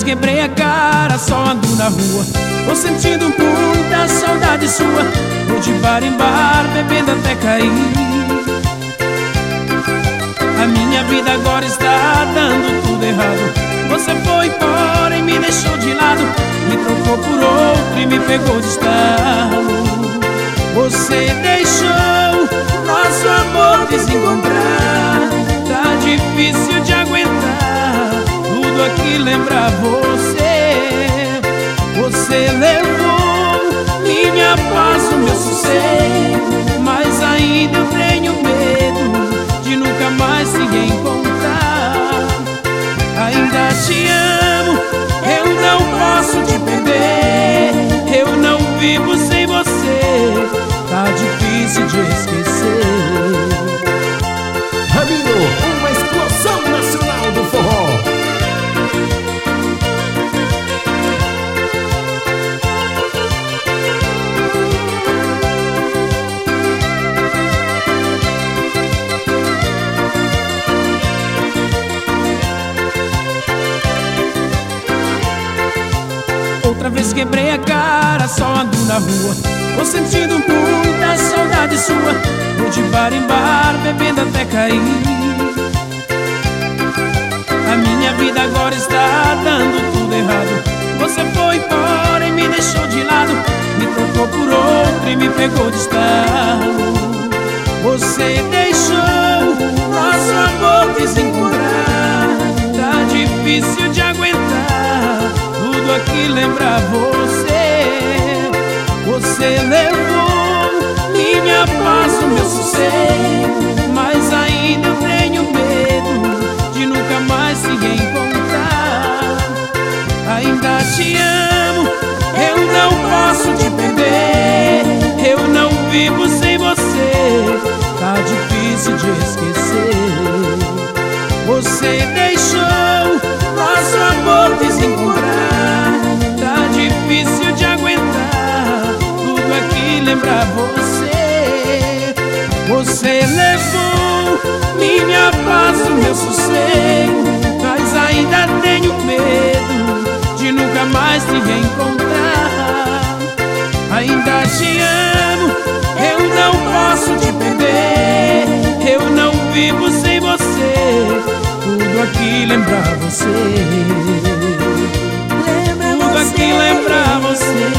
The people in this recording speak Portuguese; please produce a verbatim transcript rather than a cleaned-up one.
quebrei a cara, só ando na rua. Tô sentindo muita saudade sua. Vou de bar em bar, bebendo até cair. A minha vida agora está dando tudo errado. Você foi embora e me deixou de lado, me trocou por outro e me pegou de estalo. Você deixou nosso amor desencontrar. Tá difícil de aguentar, tudo aqui lembra você. Você levou minha paz, o meu sossego, mas ainda eu tenho medo de nunca mais se encontrar. Ainda te amo, eu não posso te perder. Eu não vivo sem você, tá difícil de esquecer. Rabinho, uma explosão nacional do forró. Outra vez quebrei a cara, só ando na rua. Tô sentindo muita saudade sua. Vou de bar em bar, bebendo até cair. A minha vida agora está dando tudo errado. Você foi embora e me deixou de lado, me trocou por outro e me pegou de estalo. Você deixou nosso amor desencontrar. Tá difícil de aguentar, tudo aqui lembra você. Você levou minha paz, o meu sossego, mas ainda eu tenho medo de nunca mais se encontrar. Ainda te amo, eu não posso te perder. Eu não vivo sem você, tá difícil de esquecer. Você deixou nosso amor desencontrar. Tá difícil de aguentar, tudo aqui lembra você. Você levou minha paz, o meu sossego, mas ainda tenho medo de nunca mais te reencontrar. Ainda te amo, eu não posso te perder. Eu não vivo sem você, tudo aqui lembra você. Tudo aqui lembra você.